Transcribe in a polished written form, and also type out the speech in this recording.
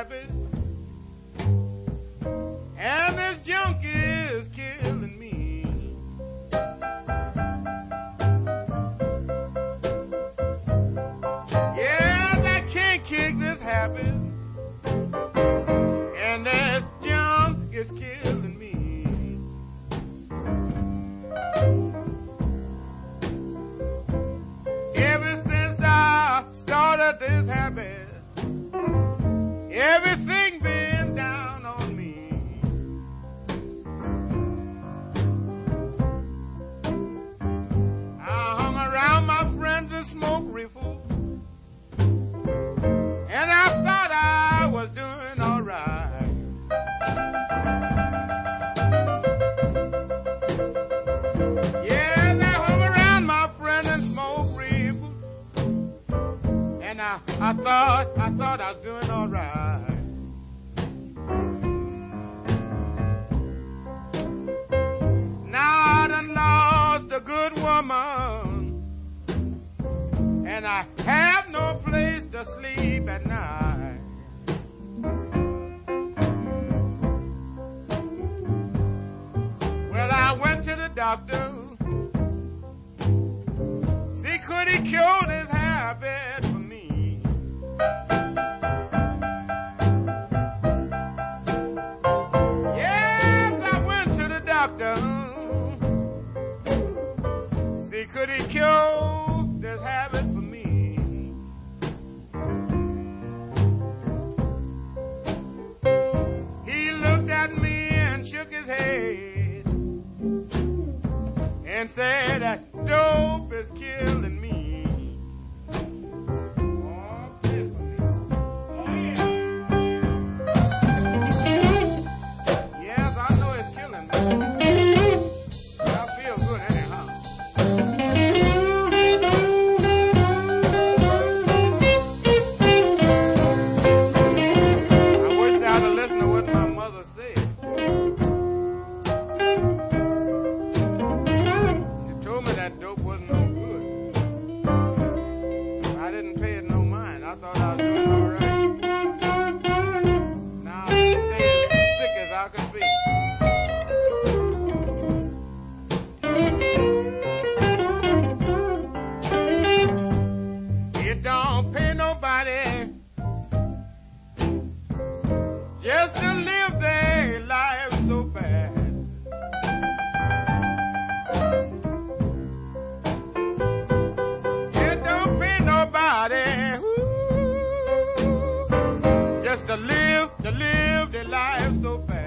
habit, and this junk is killing me. Yes, I can't kick this habit, and this junk is killing me. Ever since I started this habit, everything been down on me. I hung around my friends and smoked reefer, and I thought I was doing all right. Yes, I hung around my friends and smoked reefer, and I thought I was doing all right. Now I done lost a good woman, and I have no place to sleep at night. Well, I went to the doctor, see could he cure this habit for me. Yes, I went to the doctor, see could he cure this habit for me. He looked at me and shook his head and said that dope is killing me. Oh, play for me. Oh, yeah. Yes, I know it's killing me. I feel good anyhow. I wish I'd have listened to what my mother said. She told me that dope wasn't no good. I didn't pay it no mind. I thought I was doing all right. Now I stay as sick as I could be. It don't pay nobody just to live their life so bad. It don't pay nobody just to live their life so bad.